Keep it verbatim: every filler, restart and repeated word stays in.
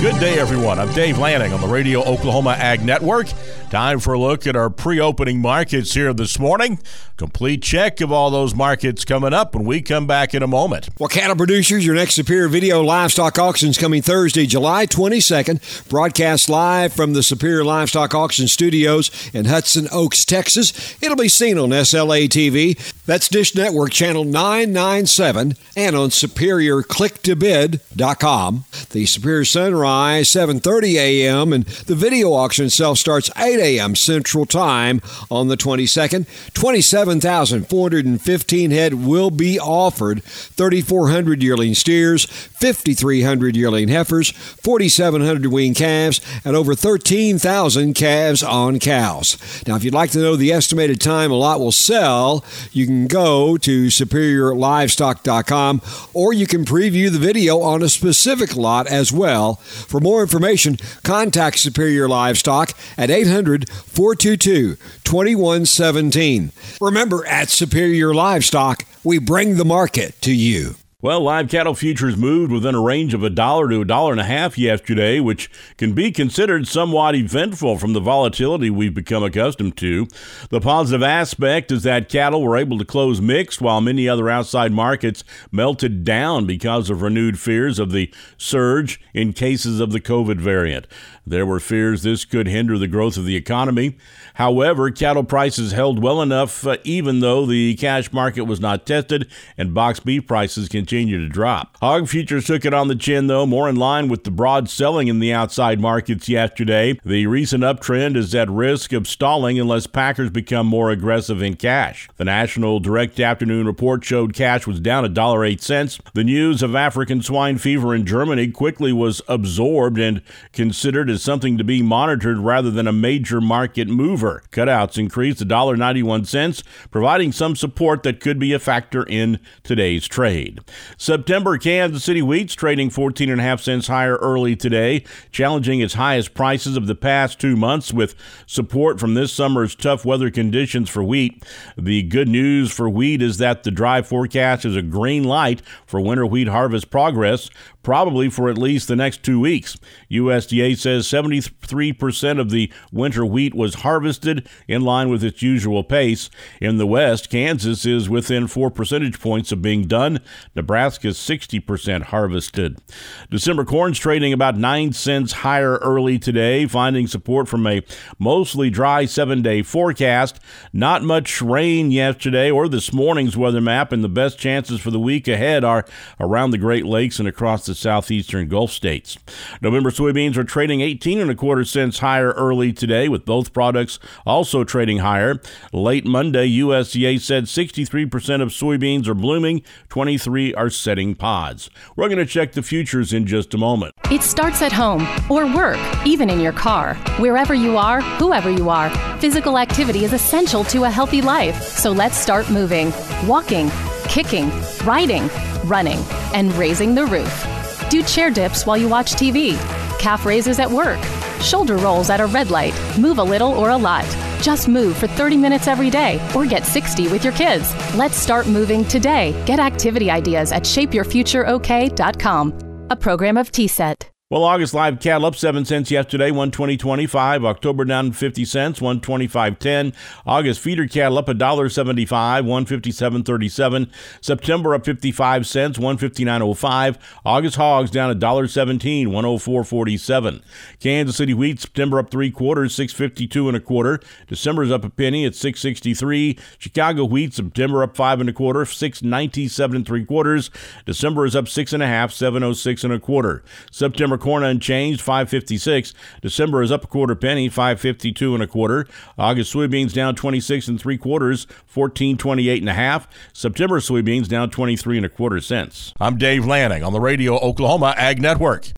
Good day, everyone. I'm Dave Lanning on the Radio Oklahoma Ag Network. Time for a look at our pre-opening markets here this morning. Complete check of all those markets coming up when we come back in a moment. Well, cattle producers, your next Superior Video Livestock Auction's coming Thursday, July twenty-second. Broadcast live from the Superior Livestock Auction Studios in Hudson Oaks, Texas. It'll be seen on S L A T V. That's Dish Network Channel nine ninety-seven and on superior click to bid dot com. The Superior Sunrise, seven thirty a.m. and the video auction itself starts eight a.m. Central Time on the twenty-second. twenty-seven thousand four hundred fifteen head will be offered. thirty-four hundred yearling steers, fifty-three hundred yearling heifers, forty-seven hundred weaned calves, and over thirteen thousand calves on cows. Now, if you'd like to know the estimated time a lot will sell, you can go to superior livestock dot com, or you can preview the video on a specific lot as well. For more information, contact Superior Livestock at eight hundred, four two two, two one one seven. Remember, at Superior Livestock, we bring the market to you. Well, live cattle futures moved within a range of a dollar to a dollar and a half yesterday, which can be considered somewhat eventful from the volatility we've become accustomed to. The positive aspect is that cattle were able to close mixed, while many other outside markets melted down because of renewed fears of the surge in cases of the COVID variant. There were fears this could hinder the growth of the economy. However, cattle prices held well enough, uh, even though the cash market was not tested and boxed beef prices continued to drop. Hog futures took it on the chin, though, more in line with the broad selling in the outside markets yesterday. The recent uptrend is at risk of stalling unless packers become more aggressive in cash. The National Direct Afternoon Report showed cash was down one dollar and eight cents. The news of African swine fever in Germany quickly was absorbed and considered as something to be monitored rather than a major market mover. Cutouts increased one dollar and ninety-one cents, providing some support that could be a factor in today's trade. September Kansas City wheat's trading fourteen and a half cents higher early today, challenging its highest prices of the past two months with support from this summer's tough weather conditions for wheat. The good news for wheat is that the dry forecast is a green light for winter wheat harvest progress, probably for at least the next two weeks. U S D A says seventy-three percent of the winter wheat was harvested in line with its usual pace. In the West, Kansas is within four percentage points of being done. Nebraska is sixty percent harvested. December corn's trading about nine cents higher early today, finding support from a mostly dry seven-day forecast. Not much rain yesterday or this morning's weather map, and the best chances for the week ahead are around the Great Lakes and across the southeastern Gulf states. November soybeans are trading eighteen and a quarter cents higher early today, with both products also trading higher. Late Monday, U S D A said sixty-three percent of soybeans are blooming, twenty-three are setting pods. We're going to check the futures in just a moment. It starts at home or work, even in your car. Wherever you are, whoever you are, physical activity is essential to a healthy life. So let's start moving, walking, kicking, riding, running, and raising the roof. Do chair dips while you watch T V, calf raises at work, shoulder rolls at a red light. Move a little or a lot. Just move for thirty minutes every day or get sixty with your kids. Let's start moving today. Get activity ideas at shape your future o k dot com. A program of T S E T. Well, August live cattle up seven cents yesterday, one twenty twenty-five. October down fifty cents, one twenty-five ten. August feeder cattle up one dollar and seventy-five cents, one fifty-seven thirty-seven. September up fifty-five cents, one fifty-nine oh five. August hogs down one dollar and seventeen cents, one oh four forty-seven. Kansas City wheat September up three quarters, six fifty-two and a quarter. December's up a penny at six sixty-three. Chicago wheat September up five and a quarter, six ninety-seven and three quarters. December is up six and a half, seven oh six and a quarter. September corn unchanged, five fifty-six. December is up a quarter penny, five fifty-two and a quarter. August soybeans down twenty-six and three quarters, fourteen twenty-eight and a half. September soybeans down twenty-three and a quarter cents. I'm Dave Lanning on the Radio Oklahoma Ag Network.